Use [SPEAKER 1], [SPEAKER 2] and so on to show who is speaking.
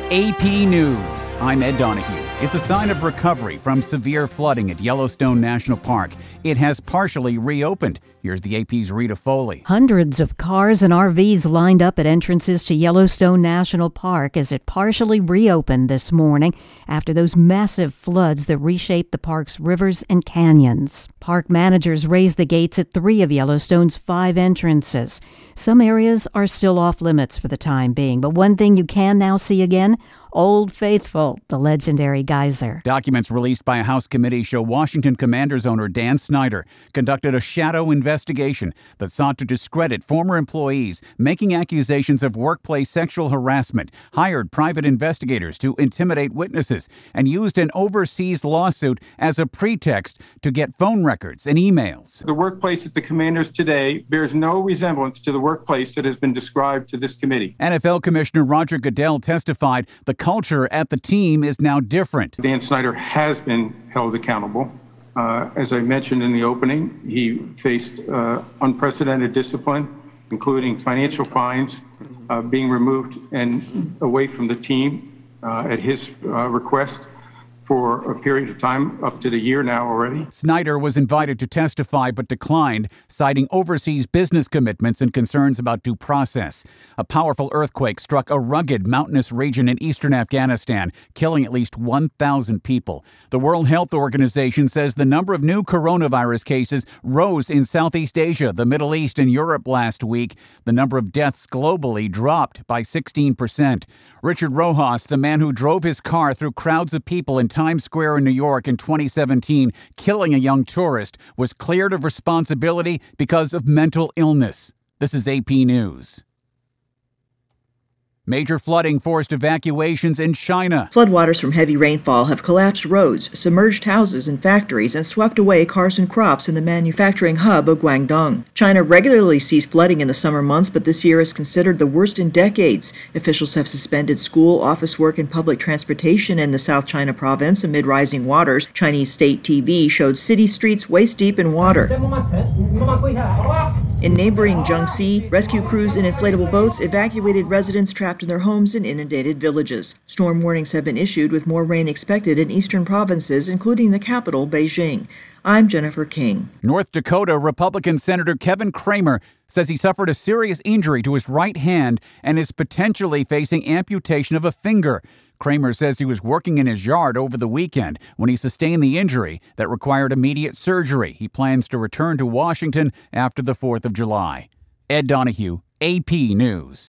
[SPEAKER 1] AP News. I'm Ed Donahue. It's a sign of recovery from severe flooding at Yellowstone National Park. It has partially reopened. Here's the AP's Rita Foley.
[SPEAKER 2] Hundreds of cars and RVs lined up at entrances to Yellowstone National Park as it partially reopened this morning after those massive floods that reshaped the park's rivers and canyons. Park managers raised the gates at 3 of Yellowstone's 5 entrances. Some areas are still off limits for the time being, but one thing you can now see again: Old Faithful, the legendary geyser.
[SPEAKER 1] Documents released by a House committee show Washington Commanders owner Dan Snyder conducted a shadow investigation that sought to discredit former employees, making accusations of workplace sexual harassment, hired private investigators to intimidate witnesses, and used an overseas lawsuit as a pretext to get phone records and emails.
[SPEAKER 3] The workplace at the Commanders today bears no resemblance to the workplace that has been described to this committee.
[SPEAKER 1] NFL Commissioner Roger Goodell testified the culture at the team is now different.
[SPEAKER 3] Dan Snyder has been held accountable. As I mentioned in the opening, he faced unprecedented discipline, including financial fines, being removed and away from the team at his request for a period of time, up to the year now already.
[SPEAKER 1] Snyder was invited to testify but declined, citing overseas business commitments and concerns about due process. A powerful earthquake struck a rugged mountainous region in eastern Afghanistan, killing at least 1,000 people. The World Health Organization says the number of new coronavirus cases rose in Southeast Asia, the Middle East, and Europe last week. The number of deaths globally dropped by 16%. Richard Rojas, the man who drove his car through crowds of people in Times Square in New York in 2017, killing a young tourist, was cleared of responsibility because of mental illness. This is AP News. Major flooding forced evacuations in China.
[SPEAKER 4] Floodwaters from heavy rainfall have collapsed roads, submerged houses and factories, and swept away cars and crops in the manufacturing hub of Guangdong. China regularly sees flooding in the summer months, but this year is considered the worst in decades. Officials have suspended school, office work, and public transportation in the South China province amid rising waters. Chinese state TV showed city streets waist-deep in water. In neighboring Jiangxi, rescue crews in inflatable boats evacuated residents trapped in their homes in inundated villages. Storm warnings have been issued with more rain expected in eastern provinces, including the capital, Beijing. I'm Jennifer King.
[SPEAKER 1] North Dakota Republican Senator Kevin Cramer says he suffered a serious injury to his right hand and is potentially facing amputation of a finger. Cramer says he was working in his yard over the weekend when he sustained the injury that required immediate surgery. He plans to return to Washington after the 4th of July. Ed Donahue, AP News.